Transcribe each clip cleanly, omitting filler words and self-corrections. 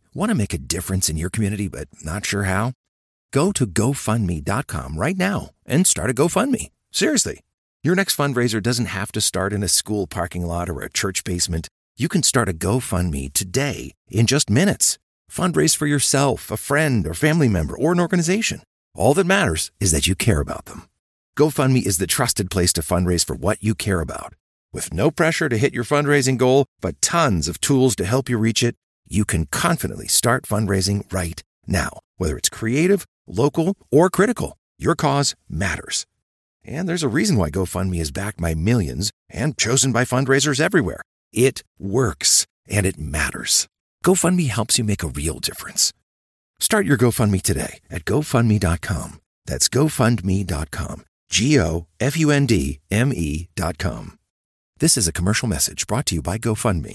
Want to make a difference in your community but not sure how? Go to GoFundMe.com right now and start a GoFundMe. Seriously. Your next fundraiser doesn't have to start in a school parking lot or a church basement. You can start a GoFundMe today in just minutes. Fundraise for yourself, a friend, or family member, or an organization. All that matters is that you care about them. GoFundMe is the trusted place to fundraise for what you care about. With no pressure to hit your fundraising goal, but tons of tools to help you reach it, you can confidently start fundraising right now. Whether it's creative, local, or critical, your cause matters. And there's a reason why GoFundMe is backed by millions and chosen by fundraisers everywhere. It works, and it matters. GoFundMe helps you make a real difference. Start your GoFundMe today at GoFundMe.com. That's GoFundMe.com. GoFundMe.com. This is a commercial message brought to you by GoFundMe.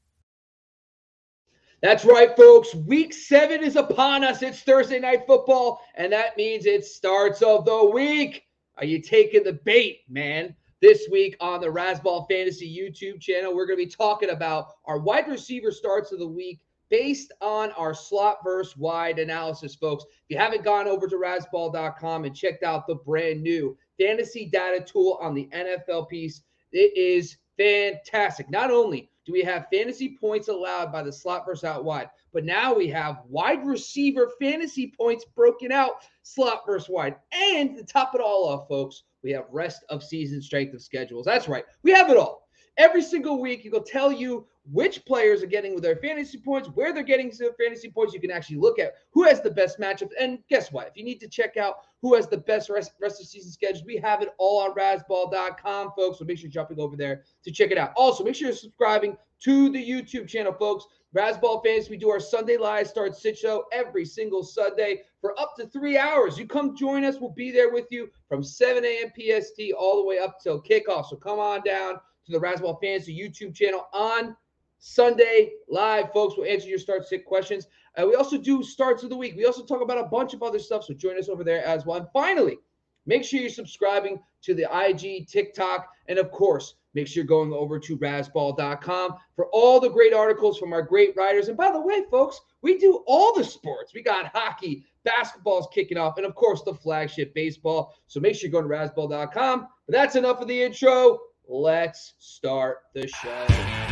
That's right, folks. Week 7 is upon us. It's Thursday Night Football, and that means it starts of the week. Are you taking the bait, man? This week on the Razzball Fantasy YouTube channel, we're going to be talking about our wide receiver starts of the week based on our slot versus wide analysis, folks. If you haven't gone over to Razzball.com and checked out the brand new fantasy data tool on the NFL piece, it is fantastic. Not only do we have fantasy points allowed by the slot versus out wide, but now we have wide receiver fantasy points broken out, slot versus wide. And to top it all off, folks, we have rest of season strength of schedules. That's right. We have it all. Every single week, it will tell you which players are getting with their fantasy points, where they're getting their fantasy points. You can actually look at who has the best matchups. And guess what? If you need to check out who has the best rest of season schedules, we have it all on Razzball.com, folks. So make sure you're jumping over there to check it out. Also, make sure you're subscribing to the YouTube channel, folks. Razzball Fantasy, we do our Sunday Live Start Sit Show every single Sunday for up to 3 hours. You come join us. We'll be there with you from 7 a.m. PST all the way up till kickoff. So come on down to the Razzball Fantasy YouTube channel on Sunday Live, folks. We'll answer your start sit questions. We also do starts of the week. We also talk about a bunch of other stuff, so join us over there as well. And finally, make sure you're subscribing to the IG, TikTok, and of course, make sure you're going over to Razzball.com for all the great articles from our great writers. And by the way, folks, we do all the sports. We got hockey, basketball's kicking off, and of course, the flagship baseball. So make sure you're going to Razzball.com. But that's enough of the intro. Let's start the show.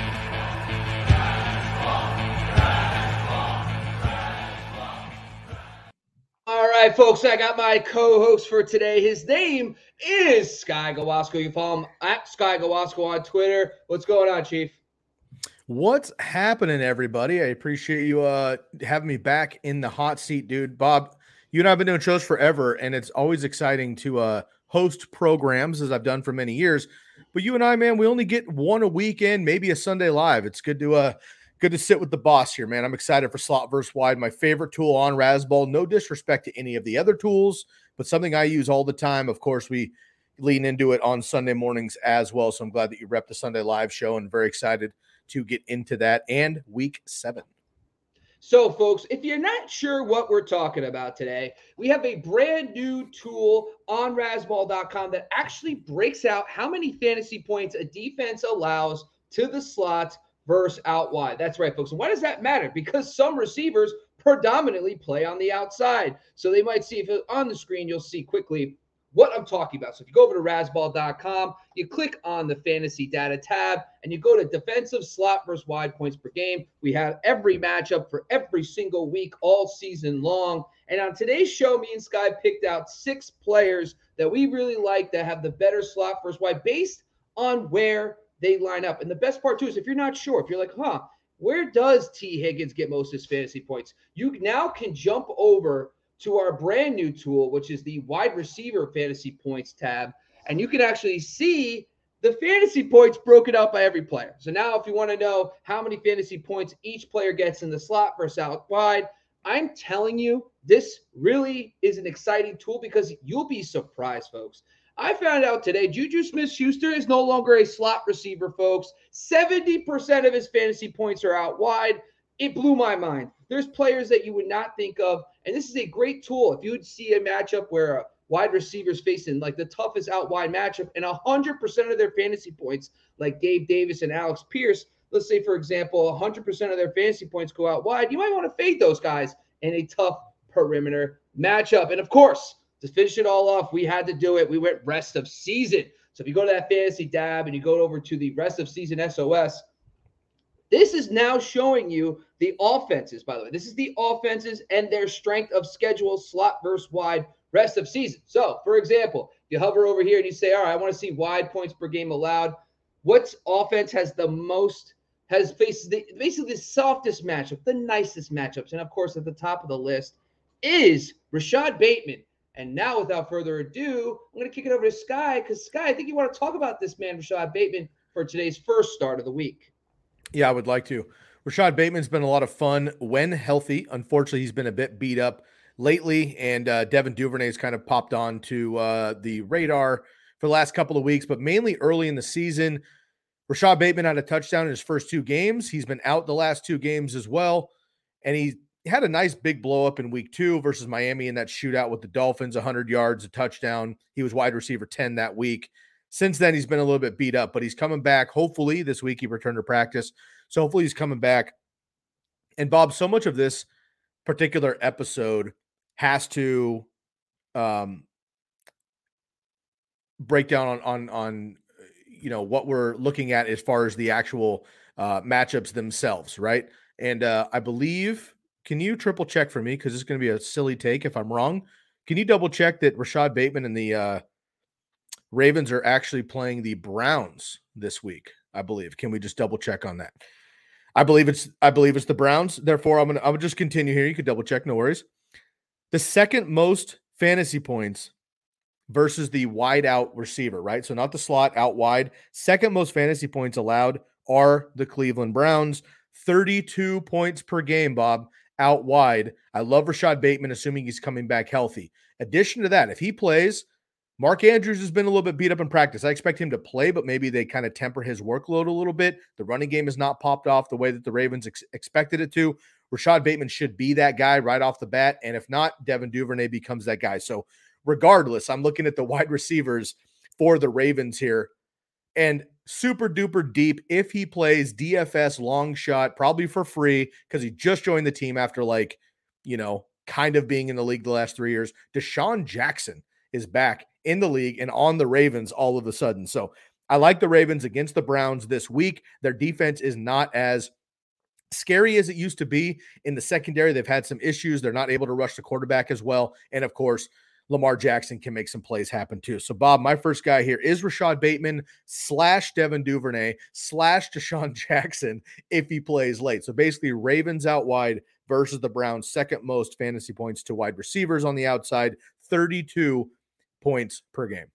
All right, folks, I got my co-host for today. His name is Sky Gawasko. You follow him at Sky Gawasko on Twitter. What's going on, Chief? What's happening, everybody? I appreciate you having me back in the hot seat, dude. Bob, you and I have been doing shows forever, and it's always exciting to host programs, as I've done for many years. But you and I, man, we only get one a weekend, maybe a Sunday Live. It's good to sit with the boss here, man. I'm excited for slot versus wide, my favorite tool on Razzball. No disrespect to any of the other tools, but something I use all the time. Of course, we lean into it on Sunday mornings as well. So I'm glad that you rep the Sunday Live show and very excited to get into that and week 7. So, folks, if you're not sure what we're talking about today, we have a brand new tool on Razzball.com that actually breaks out how many fantasy points a defense allows to the slot versus out wide. That's right, folks. And why does that matter? Because some receivers predominantly play on the outside. So they might see, if it's on the screen, you'll see quickly what I'm talking about. So if you go over to Razzball.com, you click on the fantasy data tab, and you go to defensive slot versus wide points per game. We have every matchup for every single week all season long. And on today's show, me and Sky picked out 6 players that we really like that have the better slot versus wide based on where they line up. And the best part, too, is if you're not sure, if you're like, where does T. Higgins get most of his fantasy points? You now can jump over to our brand new tool, which is the wide receiver fantasy points tab, and you can actually see the fantasy points broken out by every player. So now if you want to know how many fantasy points each player gets in the slot versus out wide, I'm telling you, this really is an exciting tool because you'll be surprised, folks. I found out today Juju Smith-Schuster is no longer a slot receiver, folks. 70% of his fantasy points are out wide. It blew my mind. There's players that you would not think of, and this is a great tool. If you would see a matchup where a wide receiver's facing like the toughest out wide matchup and 100% of their fantasy points, like Gabe Davis and Alex Pierce, let's say, for example, 100% of their fantasy points go out wide, you might want to fade those guys in a tough perimeter matchup. And of course, to finish it all off, we had to do it. We went rest of season. So if you go to that fantasy tab and you go over to the rest of season SOS, this is now showing you the offenses, by the way. This is the offenses and their strength of schedule, slot versus wide, rest of season. So, for example, you hover over here and you say, all right, I want to see wide points per game allowed. What offense has the most, has faces basically the softest matchup, the nicest matchups? And, of course, at the top of the list is Rashad Bateman. And now, without further ado, I'm going to kick it over to Sky because, Sky, I think you want to talk about this man, Rashad Bateman, for today's first start of the week. Yeah, I would like to. Rashad Bateman's been a lot of fun when healthy. Unfortunately, he's been a bit beat up lately, and Devin Duvernay's kind of popped on to the radar for the last couple of weeks, but mainly early in the season. Rashad Bateman had a touchdown in his first 2 games. He's been out the last 2 games as well, and he had a nice big blow up in week 2 versus Miami in that shootout with the Dolphins, 100 yards, a touchdown. He was wide receiver 10 that week. Since then, he's been a little bit beat up, but he's coming back. Hopefully, this week he returned to practice. So hopefully he's coming back. And Bob, so much of this particular episode has to break down on what we're looking at as far as the actual matchups themselves, right? And I believe, can you triple check for me? Because it's going to be a silly take if I'm wrong. Can you double check that Rashad Bateman and the Ravens are actually playing the Browns this week, I believe. Can we just double check on that? I believe it's the Browns. Therefore, I would just continue here. You could double check, no worries. The second most fantasy points versus the wide out receiver, right? So not the slot, out wide. Second most fantasy points allowed are the Cleveland Browns. 32 points per game, Bob, out wide. I love Rashad Bateman, assuming he's coming back healthy. Addition to that, if he plays, Mark Andrews has been a little bit beat up in practice. I expect him to play, but maybe they kind of temper his workload a little bit. The running game has not popped off the way that the Ravens expected it to. Rashad Bateman should be that guy right off the bat. And if not, Devin Duvernay becomes that guy. So regardless, I'm looking at the wide receivers for the Ravens here. And super duper deep, if he plays DFS long shot, probably for free because he just joined the team after kind of being in the league the last 3 years. Deshaun Jackson is back in the league and on the Ravens all of a sudden. So I like the Ravens against the Browns this week. Their defense is not as scary as it used to be in the secondary. They've had some issues. They're not able to rush the quarterback as well. And of course, Lamar Jackson can make some plays happen too. So Bob, my first guy here is Rashad Bateman / Devin Duvernay / Deshaun Jackson if he plays late. So basically Ravens out wide versus the Browns, second most fantasy points to wide receivers on the outside, 32 points per game.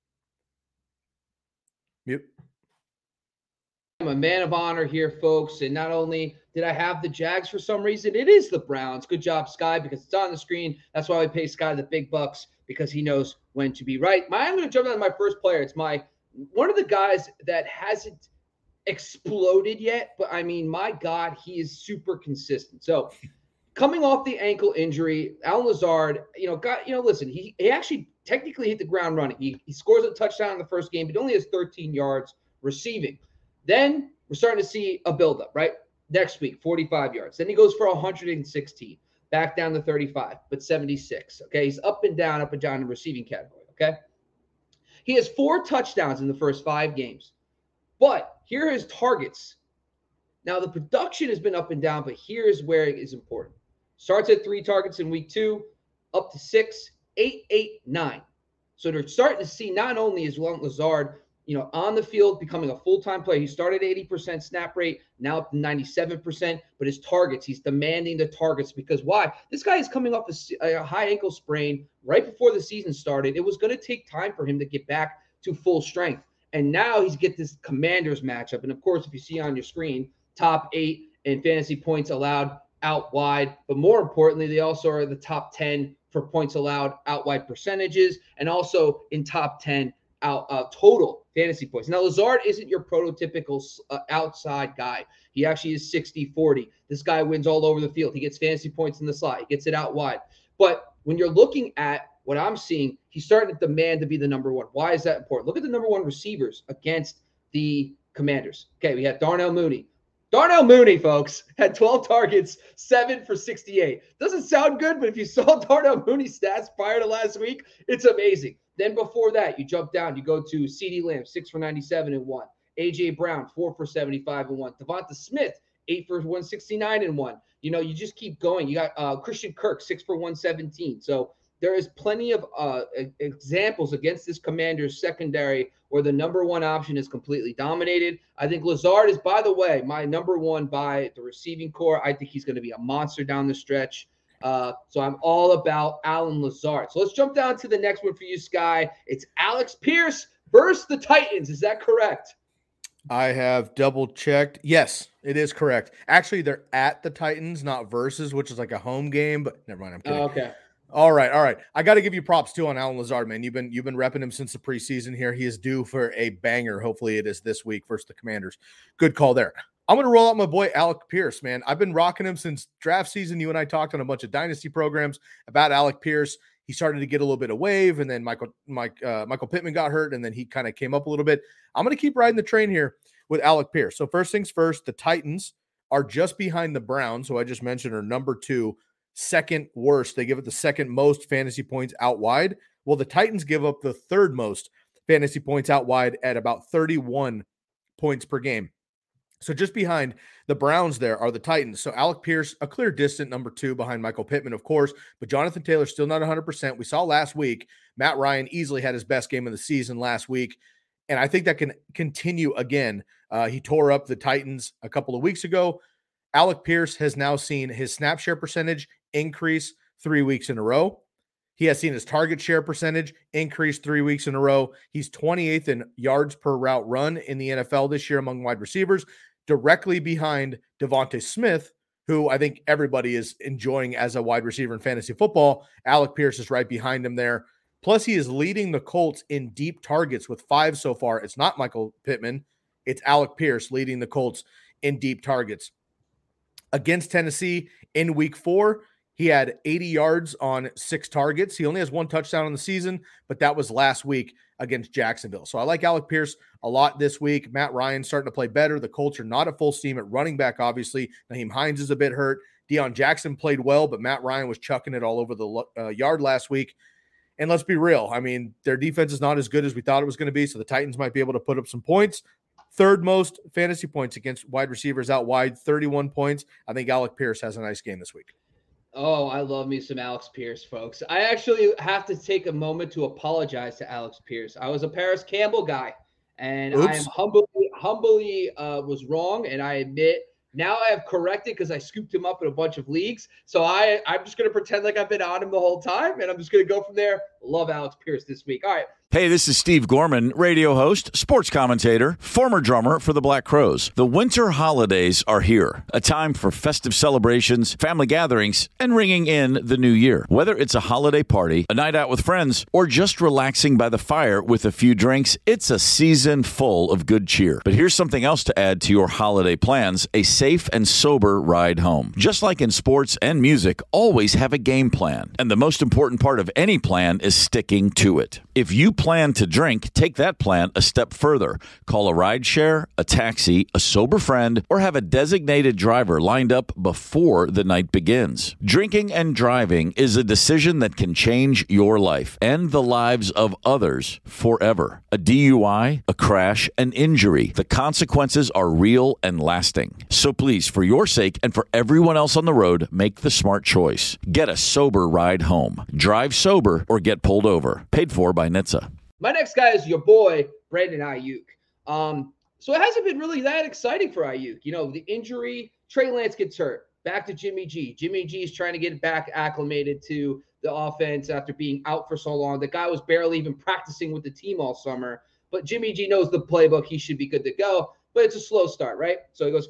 Mute. I'm a man of honor here, folks. And not only did I have the Jags for some reason, it is the Browns. Good job, Sky, because it's on the screen. That's why we pay Sky the big bucks, because he knows when to be right. I'm going to jump on my first player. It's one of the guys that hasn't exploded yet, but I mean, my God, he is super consistent. So coming off the ankle injury, Allen Lazard, listen, he actually technically hit the ground running. He scores a touchdown in the first game, but only has 13 yards receiving. Then we're starting to see a buildup, right? Next week, 45 yards. Then he goes for 116, back down to 35, but 76. Okay, he's up and down in the receiving category. Okay, he has 4 touchdowns in the first 5 games, but here are his targets. Now the production has been up and down, but here's where it is important. Starts at 3 targets in week 2, up to 6, 8, 8, 9. So they're starting to see not only is Lazard, on the field, becoming a full-time player. He started 80% snap rate, now up to 97%, but his targets, he's demanding the targets because why? This guy is coming off a high ankle sprain right before the season started. It was going to take time for him to get back to full strength. And now he's get this Commanders matchup. And of course, if you see on your screen, top 8 in fantasy points allowed out wide, but more importantly, they also are the top 10 for points allowed out wide percentages, and also in top 10 total fantasy points. Now, Lazard isn't your prototypical outside guy. He actually is 60-40. This guy wins all over the field. He gets fantasy points in the slot. He gets it out wide. But when you're looking at what I'm seeing, he's starting to demand to be the number one. Why is that important? Look at the number one receivers against the Commanders. Okay, we have Darnell Mooney, Darnell Mooney, folks, had 12 targets, 7 for 68. Doesn't sound good, but if you saw Darnell Mooney's stats prior to last week, it's amazing. Then before that, you jump down, you go to CeeDee Lamb, 6 for 97 and 1. A.J. Brown, 4 for 75 and 1. Devonta Smith, 8 for 169 and 1. You just keep going. You got Christian Kirk, 6 for 117. So there is plenty of examples against this Commanders secondary where the number one option is completely dominated. I think Lazard is, by the way, my number one by the receiving core. I think he's going to be a monster down the stretch. So I'm all about Allen Lazard. So let's jump down to the next one for you, Sky. It's Alex Pierce versus the Titans. Is that correct? I have double checked. Yes, it is correct. Actually, they're at the Titans, not versus, which is like a home game, but never mind. I'm kidding. Okay. All right. I got to give you props too on Allen Lazard, man. You've been repping him since the preseason here. He is due for a banger. Hopefully it is this week versus the Commanders. Good call there. I'm going to roll out my boy Alec Pierce, man. I've been rocking him since draft season. You and I talked on a bunch of dynasty programs about Alec Pierce. He started to get a little bit of wave, and then Michael Pittman got hurt, and then he kind of came up a little bit. I'm going to keep riding the train here with Alec Pierce. So first things first, the Titans are just behind the Browns, who I just mentioned are number 2. Second worst. They give it the second most fantasy points out wide. Well, the Titans give up the third most fantasy points out wide at about 31 points per game. So just behind the Browns there are the Titans. So Alec Pierce, a clear distant number 2 behind Michael Pittman, of course, but Jonathan Taylor still not 100%. We saw last week, Matt Ryan easily had his best game of the season last week. And I think that can continue again. He tore up the Titans a couple of weeks ago. Alec Pierce has now seen his snap share percentage increase 3 weeks in a row. He has seen his target share percentage increase 3 weeks in a row. He's 28th in yards per route run in the NFL this year among wide receivers, directly behind Devonta Smith, who I think everybody is enjoying as a wide receiver in fantasy football. Alec Pierce is right behind him there. Plus, he is leading the Colts in deep targets with 5 so far. It's not Michael Pittman. It's Alec Pierce leading the Colts in deep targets. Against Tennessee in week 4, he had 80 yards on 6 targets. He only has 1 touchdown on the season, but that was last week against Jacksonville. So I like Alec Pierce a lot this week. Matt Ryan starting to play better. The Colts are not at full steam at running back, obviously. Naheem Hines is a bit hurt. Deion Jackson played well, but Matt Ryan was chucking it all over the yard last week. And let's be real. I mean, their defense is not as good as we thought it was going to be, so the Titans might be able to put up some points. Third most fantasy points against wide receivers out wide, 31 points. I think Alec Pierce has a nice game this week. Oh, I love me some Alex Pierce, folks. I actually have to take a moment to apologize to Alex Pierce. I was a Paris Campbell guy, and I am humbly was wrong, and I admit now I have corrected because I scooped him up in a bunch of leagues. So I'm just going to pretend like I've been on him the whole time, and I'm just going to go from there. Love Alex Pierce this week. All right. Hey, this is Steve Gorman, radio host, sports commentator, former drummer for the Black Crowes. The winter holidays are here, a time for festive celebrations, family gatherings, and ringing in the new year. Whether it's a holiday party, a night out with friends, or just relaxing by the fire with a few drinks, it's a season full of good cheer. But here's something else to add to your holiday plans, a safe and sober ride home. Just like in sports and music, always have a game plan. And the most important part of any plan is sticking to it. If you plan to drink, take that plan a step further. Call a rideshare, a taxi, a sober friend, or have a designated driver lined up before the night begins. Drinking and driving is a decision that can change your life and the lives of others forever. A DUI, a crash, an injury. The consequences are real and lasting. So please, for your sake and for everyone else on the road, make the smart choice. Get a sober ride home. Drive sober or get pulled over. Paid for by NHTSA. My next guy is your boy, Brandon Aiyuk. So it hasn't been really that exciting for Aiyuk. You know, the injury, Trey Lance gets hurt. Back to Jimmy G. Jimmy G is trying to get back acclimated to the offense after being out for so long. The guy was barely even practicing with the team all summer. But Jimmy G knows the playbook. He should be good to go. But it's a slow start, right? So he goes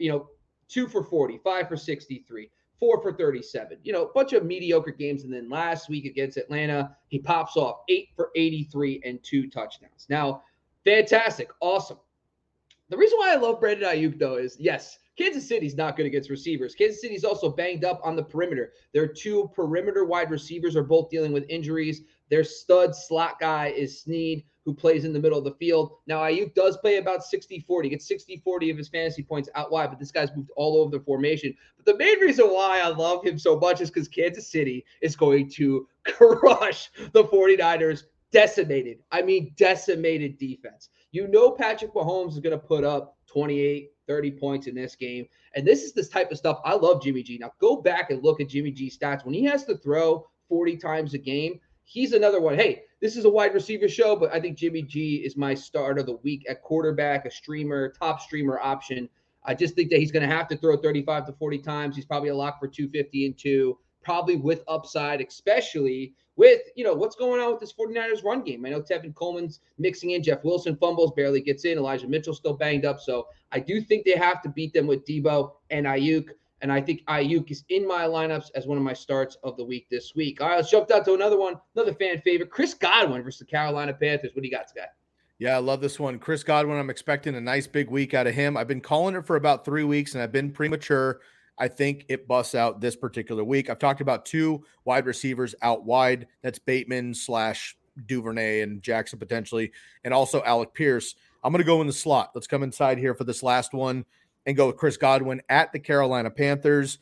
2 for 40, 5 for 63. 4 for 37, a bunch of mediocre games. And then last week against Atlanta, he pops off 8 for 83 and 2 touchdowns. Now, fantastic. Awesome. The reason why I love Brandon Aiyuk, though, is, yes, Kansas City's not good against receivers. Kansas City's also banged up on the perimeter. Their 2 perimeter wide receivers are both dealing with injuries. Their stud slot guy is Snead, who plays in the middle of the field. Now, Ayuk does play about 60-40, gets 60-40 of his fantasy points out wide, but this guy's moved all over the formation. But the main reason why I love him so much is because Kansas City is going to crush the 49ers. Decimated defense. You know Patrick Mahomes is going to put up 28, 30 points in this game. And this is this type of stuff. I love Jimmy G. Now, go back and look at Jimmy G's stats. When he has to throw 40 times a game, he's another one. Hey, this is a wide receiver show, but I think Jimmy G is my start of the week at quarterback, a streamer, top streamer option. I just think that he's going to have to throw 35 to 40 times. He's probably a lock for 250 and 2, probably with upside, especially with, what's going on with this 49ers run game. I know Tevin Coleman's mixing in. Jeff Wilson fumbles, barely gets in. Elijah Mitchell's still banged up. So I do think they have to beat them with Debo and Ayuk. And I think Ayuk is in my lineups as one of my starts of the week this week. All right, let's jump down to another one, another fan favorite, Chris Godwin versus the Carolina Panthers. What do you got, Scott? Yeah, I love this one. Chris Godwin, I'm expecting a nice big week out of him. I've been calling it for about 3 weeks, and I've been premature. I think it busts out this particular week. I've talked about 2 wide receivers out wide. That's Bateman / Duvernay and Jackson potentially, and also Alec Pierce. I'm going to go in the slot. Let's come inside here for this last one and go with Chris Godwin at the Carolina Panthers.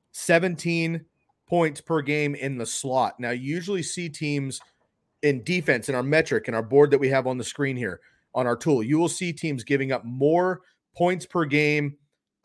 17 points per game in the slot. Now, you usually see teams in defense, in our metric, in our board that we have on the screen here on our tool, you will see teams giving up more points per game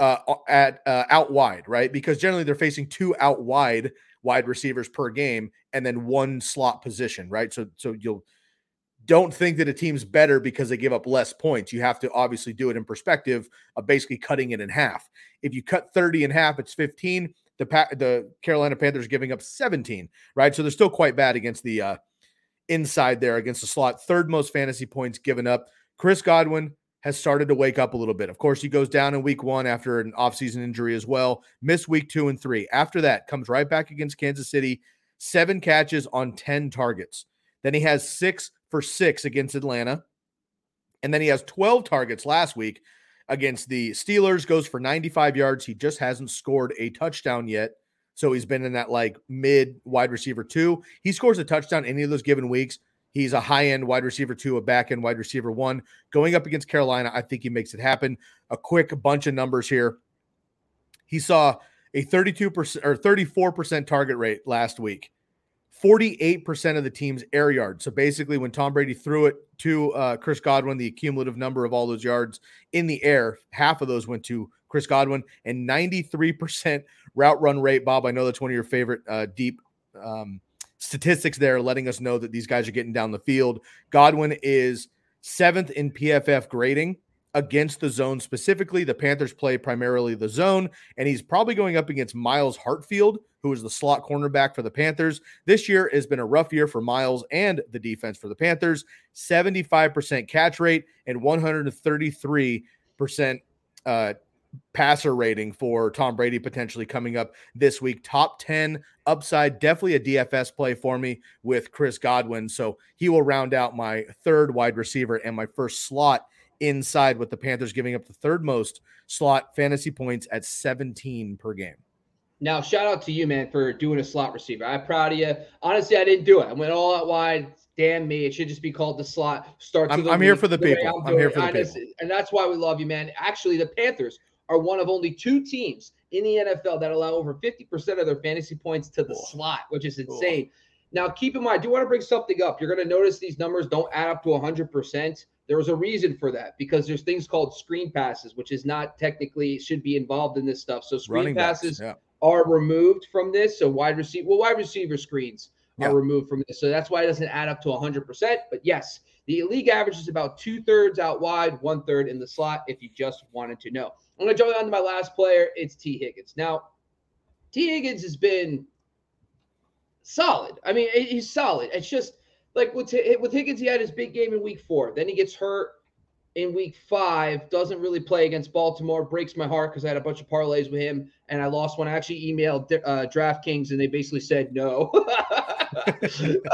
out wide, right? Because generally they're facing 2 out wide receivers per game and then 1 slot position, right? So you'll don't think that a team's better because they give up less points. You have to obviously do it in perspective of basically cutting it in half. If you cut 30 in half, it's 15. The Carolina Panthers giving up 17, right? So they're still quite bad against the inside there, against the slot. 3rd most fantasy points given up. Chris Godwin has started to wake up a little bit. Of course, he goes down in week 1 after an offseason injury as well. Missed week 2 and 3. After that, comes right back against Kansas City. 7 catches on 10 targets. Then he has 6 for 6 against Atlanta. And then he has 12 targets last week against the Steelers, goes for 95 yards. He just hasn't scored a touchdown yet. So he's been in that mid wide receiver 2. He scores a touchdown any of those given weeks. He's a high-end wide receiver 2, a back-end wide receiver 1. Going up against Carolina, I think he makes it happen. A quick bunch of numbers here. He saw a 32% or 34% target rate last week. 48% of the team's air yards. So basically when Tom Brady threw it to Chris Godwin, the cumulative number of all those yards in the air, half of those went to Chris Godwin, and 93% route run rate. Bob, I know that's one of your favorite deep statistics there, letting us know that these guys are getting down the field. Godwin is 7th in PFF grading against the zone specifically. The Panthers play primarily the zone, and he's probably going up against Myles Hartfield, who is the slot cornerback for the Panthers. This year has been a rough year for Myles and the defense for the Panthers. 75% catch rate and 133% passer rating for Tom Brady potentially coming up this week. Top 10 upside, definitely a DFS play for me with Chris Godwin. So he will round out my 3rd wide receiver and my 1st slot inside, with the Panthers giving up the 3rd most slot fantasy points at 17 per game. Now, shout out to you, man, for doing a slot receiver. I'm proud of you. Honestly, I didn't do it. I went all out wide. Damn me. It should just be called the slot. I'm here for the people. I'm here for the people. And that's why we love you, man. Actually, the Panthers are one of only 2 teams in the NFL that allow over 50% of their fantasy points to the slot, which is insane. Now, keep in mind, I do want to bring something up. You're going to notice these numbers don't add up to 100%. There was a reason for that, because there's things called screen passes, which is not technically should be involved in this stuff. So screen passes are removed from this. So wide receiver screens are removed from this. So that's why it doesn't add up to 100%. But yes, the league average is about 2/3 out wide, 1/3 in the slot, if you just wanted to know. I'm going to jump on to my last player. It's T. Higgins. Now, T. Higgins has been solid. I mean, he's solid. It's just like with Higgins, he had his big game in week 4. Then he gets hurt in week 5, doesn't really play against Baltimore. Breaks my heart because I had a bunch of parlays with him, and I lost one. I actually emailed DraftKings, and they basically said no.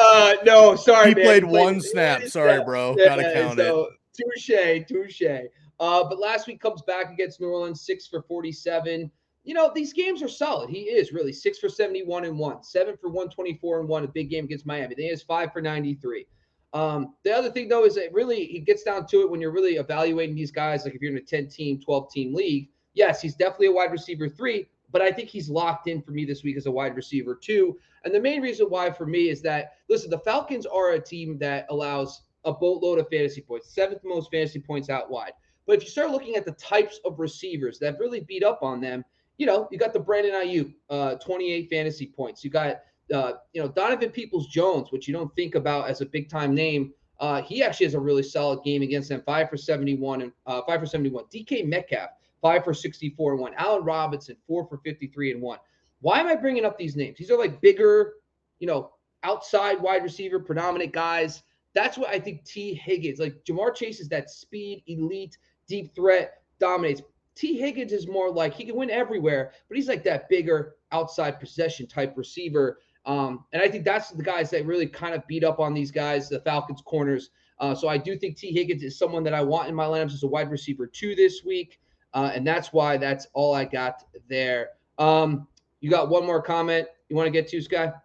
No, sorry, he man. played 1 snap. Sorry, bro. Gotta count it. Touche. But last week comes back against New Orleans, 6 for 47. These games are solid. He is really 6 for 71 and 1, 7 for 124 and 1, a big game against Miami. Then he has 5 for 93. The other thing, though, is that really he gets down to it when you're really evaluating these guys. Like if you're in a 10-team, 12-team league, yes, he's definitely a wide receiver 3, but I think he's locked in for me this week as a wide receiver 2. And the main reason why for me is that, listen, the Falcons are a team that allows a boatload of fantasy points, 7th most fantasy points out wide. But if you start looking at the types of receivers that really beat up on them, you got the Brandon Ayuk, 28 fantasy points. You got, Donovan Peoples-Jones, which you don't think about as a big-time name. He actually has a really solid game against them, 5 for 71 and 5 for 71. DK Metcalf, 5 for 64 and 1. Allen Robinson, 4 for 53 and 1. Why am I bringing up these names? These are like bigger, outside wide receiver, predominant guys. That's what I think T. Higgins, like Jamar Chase is that speed, elite, deep threat, dominates. T. Higgins is more like he can win everywhere, but he's like that bigger outside possession type receiver. And I think that's the guys that really kind of beat up on these guys, the Falcons corners. So I do think T. Higgins is someone that I want in my lineups as a wide receiver 2 this week. And that's why that's all I got there. You got one more comment you want to get to, Sky?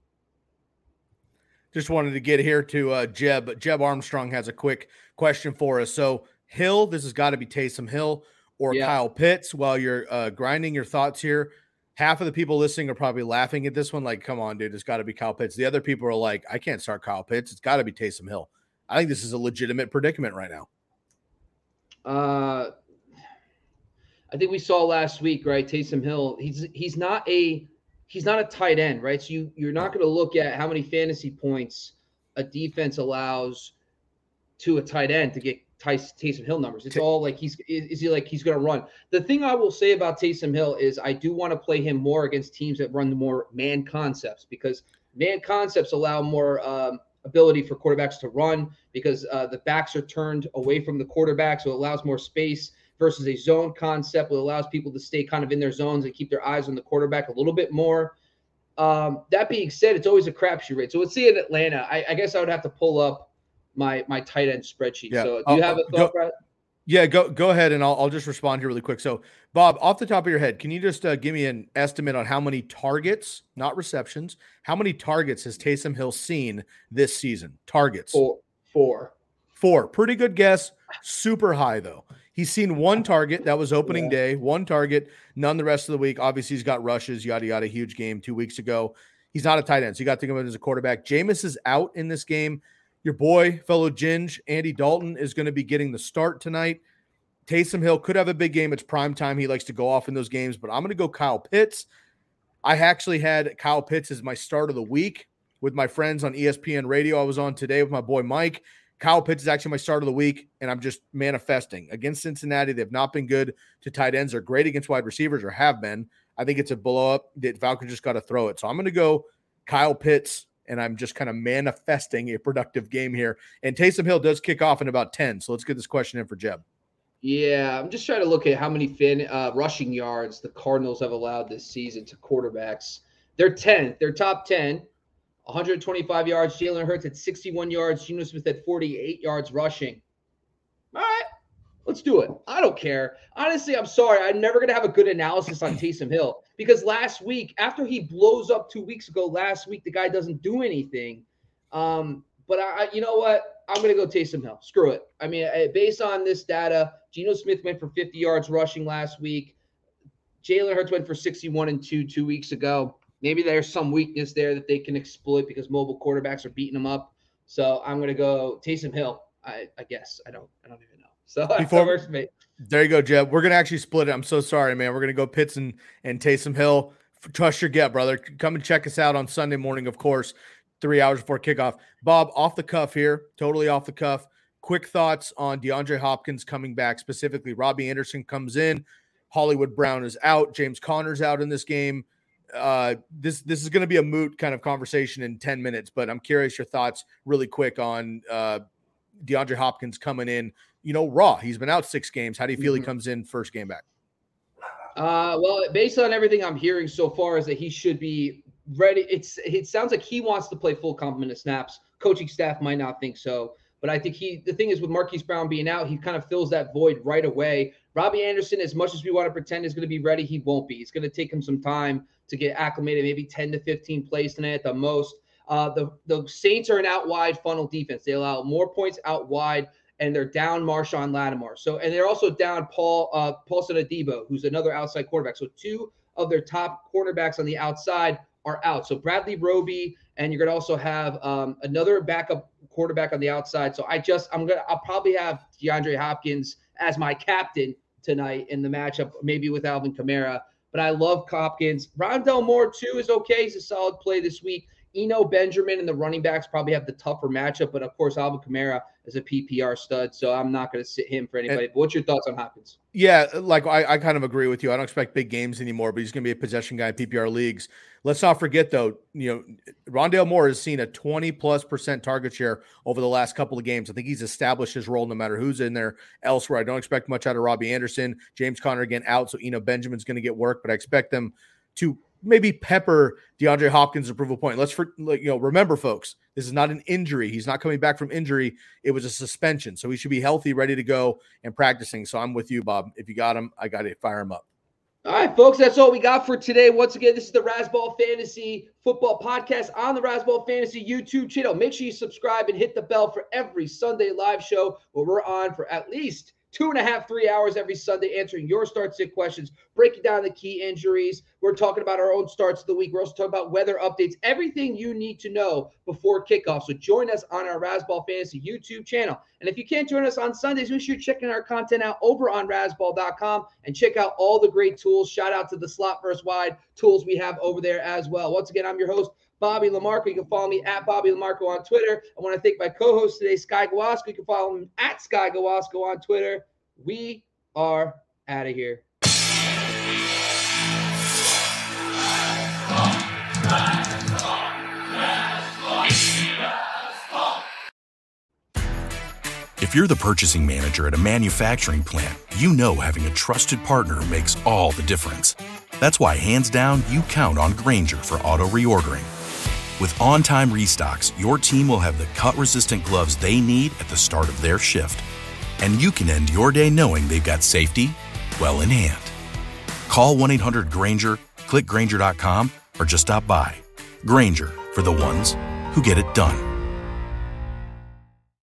Just wanted to get here to Jeb. Jeb Armstrong has a quick question for us. So Hill, this has got to be Taysom Hill or Kyle Pitts. While you're grinding your thoughts here, half of the people listening are probably laughing at this one. Like, come on, dude, it's got to be Kyle Pitts. The other people are like, I can't start Kyle Pitts. It's got to be Taysom Hill. I think this is a legitimate predicament right now. I think we saw last week, right? Taysom Hill, he's not a tight end, right? So you're not going to look at how many fantasy points a defense allows to a tight end to get Taysom Hill numbers. It's all like he's going to run. The thing I will say about Taysom Hill is I do want to play him more against teams that run the more man concepts, because man concepts allow more ability for quarterbacks to run, because the backs are turned away from the quarterback, so it allows more space, versus a zone concept that allows people to stay kind of in their zones and keep their eyes on the quarterback a little bit more. That being said, it's always a crapshoot rate. So let's see in Atlanta. I guess I would have to pull up my tight end spreadsheet. Yeah. So do you have a thought, Brad? Yeah, go ahead, and I'll just respond here really quick. So, Bob, off the top of your head, can you just give me an estimate on how many targets, not receptions, how many targets has Taysom Hill seen this season? Targets. Four. Pretty good guess. Super high, though. He's seen one target. That was opening day. One target. None the rest of the week. Obviously, he's got rushes, yada, yada. Huge game 2 weeks ago. He's not a tight end, so you got to think of him as a quarterback. Jameis is out in this game. Your boy, fellow Ginge, Andy Dalton, is going to be getting the start tonight. Taysom Hill could have a big game. It's prime time. He likes to go off in those games, but I'm going to go Kyle Pitts. I actually had Kyle Pitts as my start of the week with my friends on ESPN Radio. I was on today with my boy Mike. Kyle Pitts is actually my start of the week, and I'm just manifesting. Against Cincinnati, they've not been good to tight ends. They're great against wide receivers, or have been. I think it's a blow-up. The Falcons just got to throw it. So I'm going to go Kyle Pitts, and I'm just kind of manifesting a productive game here. And Taysom Hill does kick off in about 10, so let's get this question in for Jeb. Yeah, I'm just trying to look at how many rushing yards the Cardinals have allowed this season to quarterbacks. They're 10th. They're top 10. 125 yards. Jalen Hurts at 61 yards. Geno Smith at 48 yards rushing. All right, let's do it. I don't care. Honestly, I'm sorry. I'm never going to have a good analysis on Taysom Hill, because last week, after he blows up 2 weeks ago, the guy doesn't do anything. But you know what? I'm going to go Taysom Hill. Screw it. I mean, based on this data, Geno Smith went for 50 yards rushing last week. Jalen Hurts went for 61 and 2 weeks ago. Maybe there's some weakness there that they can exploit because mobile quarterbacks are beating them up. So I'm going to go Taysom Hill. I guess I don't even know. So that works for me. There you go, Jeb. We're going to actually split it. I'm so sorry, man. We're going to go Pitts and Taysom Hill. Trust your gut, brother. Come and check us out on Sunday morning, of course, 3 hours before kickoff. Bob, off the cuff here, totally off the cuff. Quick thoughts on DeAndre Hopkins coming back, specifically Robbie Anderson comes in. Hollywood Brown is out. James Conner's out in this game. This is going to be a moot kind of conversation in 10 minutes, but I'm curious your thoughts really quick on DeAndre Hopkins coming in, raw. He's been out 6 games. How do you feel he comes in first game back? Well, based on everything I'm hearing so far is that he should be ready. It sounds like he wants to play full complement of snaps. Coaching staff might not think so, But I think the thing is with Marquise Brown being out, he kind of fills that void right away. Robbie Anderson, as much as we want to pretend is going to be ready, he won't be. It's going to take him some time to get acclimated, maybe 10 to 15 plays tonight at the most. The Saints are an out wide funnel defense. They allow more points out wide, and they're down Marshawn Lattimore. And they're also down Paulson Adebo, who's another outside quarterback. So two of their top cornerbacks on the outside are out. So Bradley Roby, and you're going to also have another backup quarterback on the outside. So I'll probably have DeAndre Hopkins as my captain tonight in the matchup, maybe with Alvin Kamara. But I love Hopkins. Rondale Moore, too, is okay. He's a solid play this week. Eno Benjamin and the running backs probably have the tougher matchup, but of course, Alvin Kamara is a PPR stud, so I'm not going to sit him for anybody. But what's your thoughts on Hopkins? Yeah, like I kind of agree with you. I don't expect big games anymore, but he's going to be a possession guy in PPR leagues. Let's not forget, though, Rondale Moore has seen a 20+% target share over the last couple of games. I think he's established his role no matter who's in there elsewhere. I don't expect much out of Robbie Anderson. James Conner again out, so Eno Benjamin's going to get work, but I expect them to maybe pepper DeAndre Hopkins' approval point. Remember, folks, this is not an injury. He's not coming back from injury. It was a suspension, so he should be healthy, ready to go, and practicing. So I'm with you, Bob. If you got him, I got to fire him up. All right, folks, that's all we got for today. Once again, this is the Razzball Fantasy Football Podcast on the Razzball Fantasy YouTube channel. Make sure you subscribe and hit the bell for every Sunday live show where we're on for at least 2.5, 3 hours every Sunday answering your start-sit questions, breaking down the key injuries. We're talking about our own starts of the week. We're also talking about weather updates, everything you need to know before kickoff. So join us on our Razzball Fantasy YouTube channel. And if you can't join us on Sundays, make sure you're checking our content out over on Razzball.com and check out all the great tools. Shout out to the slot versus wide tools we have over there as well. Once again, I'm your host, Bobby Lamarco. You can follow me at Bobby Lamarco on Twitter. I want to thank my co-host today, Sky Gawasko. You can follow him at Sky Gawasko on Twitter. We are out of here. If you're the purchasing manager at a manufacturing plant, you know having a trusted partner makes all the difference. That's why, hands down, you count on Grainger for auto reordering. With on-time restocks, your team will have the cut-resistant gloves they need at the start of their shift. And you can end your day knowing they've got safety well in hand. Call 1-800-GRAINGER, click Grainger.com, or just stop by. Grainger, for the ones who get it done.